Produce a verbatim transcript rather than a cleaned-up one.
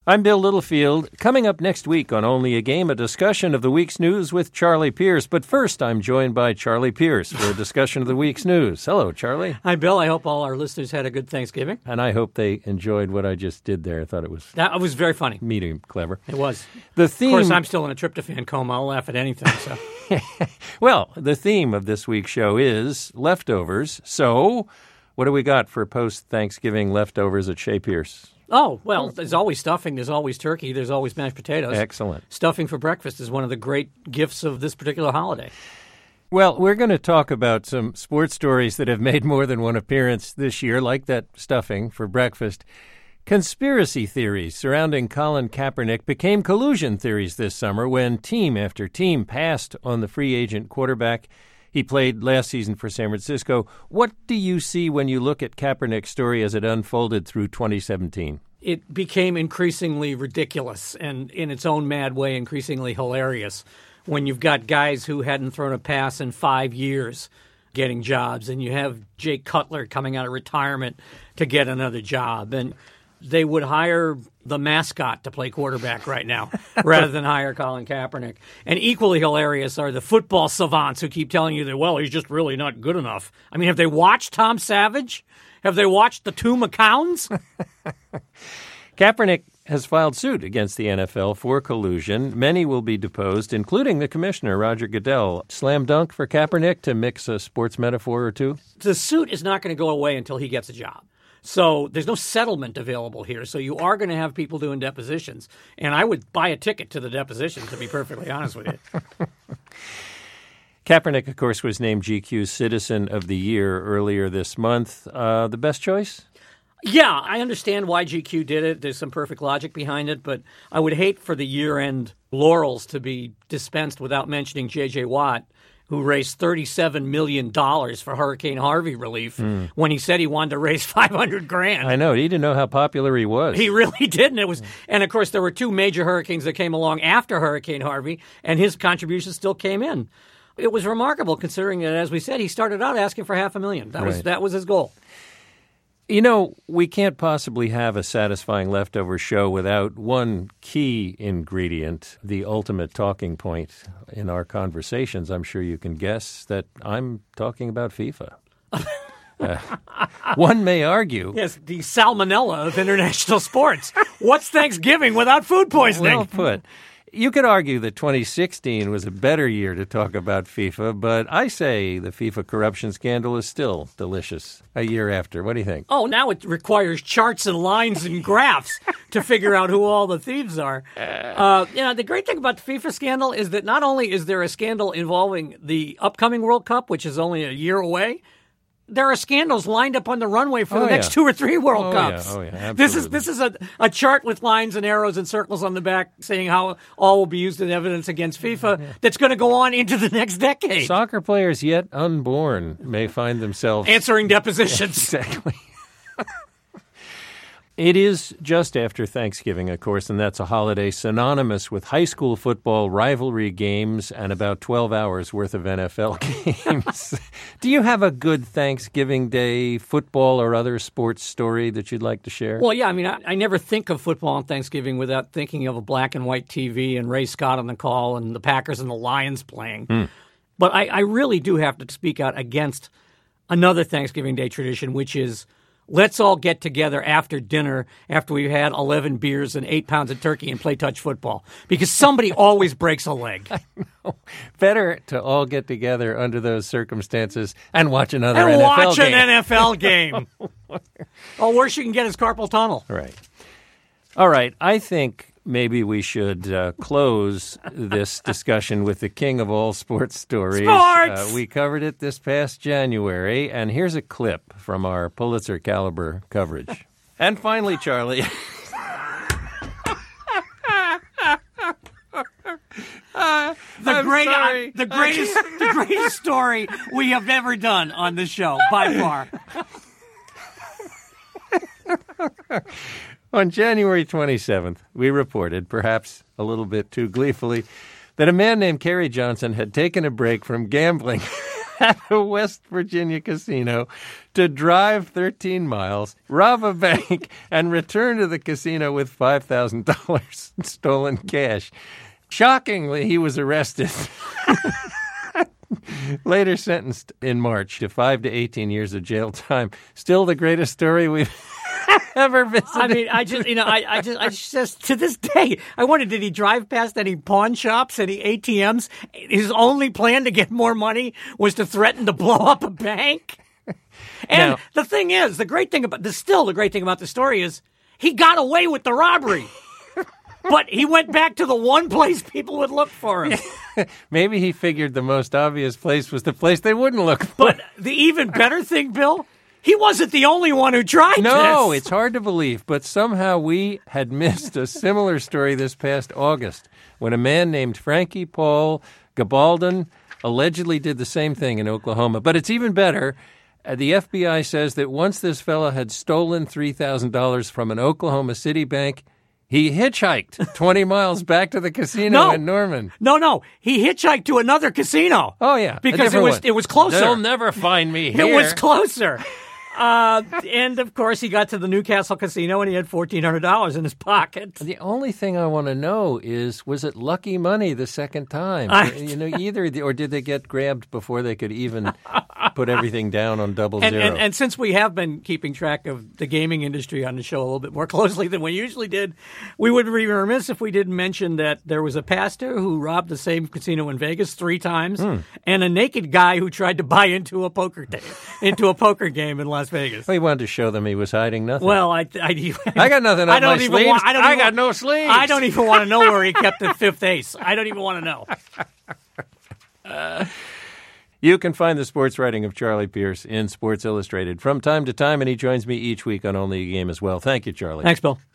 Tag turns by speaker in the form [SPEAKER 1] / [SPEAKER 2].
[SPEAKER 1] I'm Bill Littlefield. Coming up next week on Only a Game, a discussion of the week's news with Charlie Pierce. But first, I'm joined by Charlie Pierce for a discussion of the week's news. Hello, Charlie.
[SPEAKER 2] Hi, Bill. I hope all our listeners had a good Thanksgiving.
[SPEAKER 1] And I hope they enjoyed what I just did there. I thought it was
[SPEAKER 2] That was very funny.
[SPEAKER 1] medium clever.
[SPEAKER 2] It was.
[SPEAKER 1] The theme...
[SPEAKER 2] Of course, I'm still in a tryptophan coma. I'll laugh at anything. So,
[SPEAKER 1] Well, the theme of this week's show is leftovers. So, what do we got for post-Thanksgiving leftovers at Shea Pierce?
[SPEAKER 2] Oh, well, there's always stuffing. There's always turkey. There's always mashed potatoes.
[SPEAKER 1] Excellent.
[SPEAKER 2] Stuffing for breakfast is one of the great gifts of this particular holiday.
[SPEAKER 1] Well, we're going to talk about some sports stories that have made more than one appearance this year, like that stuffing for breakfast. Conspiracy theories surrounding Colin Kaepernick became collusion theories this summer when team after team passed on the free agent quarterback. He played last season for San Francisco. What do you see when you look at Kaepernick's story as it unfolded through twenty seventeen?
[SPEAKER 2] It became increasingly ridiculous and, in its own mad way, increasingly hilarious when you've got guys who hadn't thrown a pass in five years getting jobs, and you have Jake Cutler coming out of retirement to get another job. And they would hire the mascot to play quarterback right now rather than hire Colin Kaepernick. And equally hilarious are the football savants who keep telling you that, well, he's just really not good enough. I mean, have they watched Tom Savage? Have they watched the two McCowns?
[SPEAKER 1] Kaepernick has filed suit against the N F L for collusion. Many will be deposed, including the commissioner, Roger Goodell. Slam dunk for Kaepernick, to mix a sports metaphor or two?
[SPEAKER 2] The suit is not going to go away until he gets a job. So there's no settlement available here. So you are going to have people doing depositions. And I would buy a ticket to the deposition, to be perfectly honest with you.
[SPEAKER 1] Kaepernick, of course, was named G Q's Citizen of the Year earlier this month. Uh, the best choice?
[SPEAKER 2] Yeah, I understand why G Q did it. There's some perfect logic behind it. But I would hate for the year-end laurels to be dispensed without mentioning J J. Watt, who raised thirty-seven million dollars for Hurricane Harvey relief mm. when he said he wanted to raise five hundred grand.
[SPEAKER 1] I know. He didn't know how popular he was.
[SPEAKER 2] He really didn't. It was, and of course, there were two major hurricanes that came along after Hurricane Harvey, and his contribution still came in. It was remarkable, considering that, as we said, he started out asking for half a million. That was
[SPEAKER 1] right.
[SPEAKER 2] that was his goal.
[SPEAKER 1] You know, we can't possibly have a satisfying leftover show without one key ingredient, the ultimate talking point in our conversations. I'm sure you can guess that I'm talking about FIFA. uh, one may argue.
[SPEAKER 2] Yes, the salmonella of international sports. What's Thanksgiving without food poisoning?
[SPEAKER 1] Well put. You could argue that twenty sixteen was a better year to talk about FIFA, but I say the FIFA corruption scandal is still delicious a year after. What do you think?
[SPEAKER 2] Oh, now it requires charts and lines and graphs to figure out who all the thieves are. Uh, yeah, the great thing about the FIFA scandal is that not only is there a scandal involving the upcoming World Cup, which is only a year away, there are scandals lined up on the runway for
[SPEAKER 1] oh,
[SPEAKER 2] the next
[SPEAKER 1] yeah.
[SPEAKER 2] two or three World
[SPEAKER 1] oh,
[SPEAKER 2] Cups.
[SPEAKER 1] Yeah. Oh, yeah, absolutely.
[SPEAKER 2] This is this is a, a chart with lines and arrows and circles on the back saying how all will be used as evidence against FIFA yeah. that's going to go on into the next decade.
[SPEAKER 1] Soccer players yet unborn may find themselves
[SPEAKER 2] answering depositions.
[SPEAKER 1] Exactly. It is just after Thanksgiving, of course, and that's a holiday synonymous with high school football rivalry games and about twelve hours worth of N F L games. Do you have a good Thanksgiving Day football or other sports story that you'd like to share?
[SPEAKER 2] Well, yeah, I mean, I, I never think of football on Thanksgiving without thinking of a black and white T V and Ray Scott on the call and the Packers and the Lions playing. Mm. But I, I really do have to speak out against another Thanksgiving Day tradition, which is let's all get together after dinner, after we've had eleven beers and eight pounds of turkey and play touch football. Because somebody always breaks a leg.
[SPEAKER 1] I know. Better to all get together under those circumstances and watch another
[SPEAKER 2] and
[SPEAKER 1] N F L
[SPEAKER 2] watch
[SPEAKER 1] game.
[SPEAKER 2] an N F L game. Oh, worse you can get is carpal tunnel.
[SPEAKER 1] Right. All right. I think maybe we should uh, close this discussion with the king of all sports stories.
[SPEAKER 2] Sports!
[SPEAKER 1] Uh, we covered it this past January, and here's a clip from our Pulitzer caliber coverage. And finally, Charlie. Uh,
[SPEAKER 2] the, great, uh, the greatest, the greatest story we have ever done on this show, by far.
[SPEAKER 1] On January twenty-seventh, we reported, perhaps a little bit too gleefully, that a man named Kerry Johnson had taken a break from gambling at a West Virginia casino to drive thirteen miles, rob a bank, and return to the casino with five thousand dollars in stolen cash. Shockingly, he was arrested. Later sentenced in March to five to eighteen years of jail time. Still the greatest story we've ever visited.
[SPEAKER 2] I mean, I just, you know, I, I just, I just, to this day, I wonder, did he drive past any pawn shops, any A T Ms? His only plan to get more money was to threaten to blow up a bank? And
[SPEAKER 1] now,
[SPEAKER 2] the thing is, the great thing about the still the great thing about the story is he got away with the robbery. But he went back to the one place people would look for him.
[SPEAKER 1] Maybe he figured the most obvious place was the place they wouldn't look for.
[SPEAKER 2] But the even better thing, Bill, he wasn't the only one who tried
[SPEAKER 1] no,
[SPEAKER 2] this.
[SPEAKER 1] No, it's hard to believe, but somehow we had missed a similar story this past August when a man named Frankie Paul Gabaldon allegedly did the same thing in Oklahoma. But it's even better. Uh, the F B I says that once this fellow had stolen three thousand dollars from an Oklahoma City bank, he hitchhiked twenty miles back to the casino
[SPEAKER 2] no,
[SPEAKER 1] in Norman.
[SPEAKER 2] No, no. He hitchhiked to another casino.
[SPEAKER 1] Oh, yeah.
[SPEAKER 2] Because it was
[SPEAKER 1] one.
[SPEAKER 2] it was closer.
[SPEAKER 1] They'll never find me here.
[SPEAKER 2] It was closer. Uh, and, of course, he got to the Newcastle casino and he had fourteen hundred dollars in his pocket.
[SPEAKER 1] The only thing I want to know is, was it lucky money the second time?
[SPEAKER 2] I,
[SPEAKER 1] you know, either, or did they get grabbed before they could even put everything down on double
[SPEAKER 2] and,
[SPEAKER 1] zero?
[SPEAKER 2] And, and since we have been keeping track of the gaming industry on the show a little bit more closely than we usually did, we would be remiss if we didn't mention that there was a pastor who robbed the same casino in Vegas three times, hmm. and a naked guy who tried to buy into a poker game, into a poker game in Las Vegas.
[SPEAKER 1] Well, he wanted to show them he was hiding nothing.
[SPEAKER 2] Well, I, I,
[SPEAKER 1] I got nothing up
[SPEAKER 2] I don't
[SPEAKER 1] my
[SPEAKER 2] even
[SPEAKER 1] sleeves.
[SPEAKER 2] Want, I, don't
[SPEAKER 1] I
[SPEAKER 2] even
[SPEAKER 1] got
[SPEAKER 2] want,
[SPEAKER 1] no sleeves.
[SPEAKER 2] I don't even want to know where he kept the fifth ace. I don't even want to know.
[SPEAKER 1] uh, you can find the sports writing of Charlie Pierce in Sports Illustrated from time to time, and he joins me each week on Only a Game as well. Thank you, Charlie.
[SPEAKER 2] Thanks, Bill.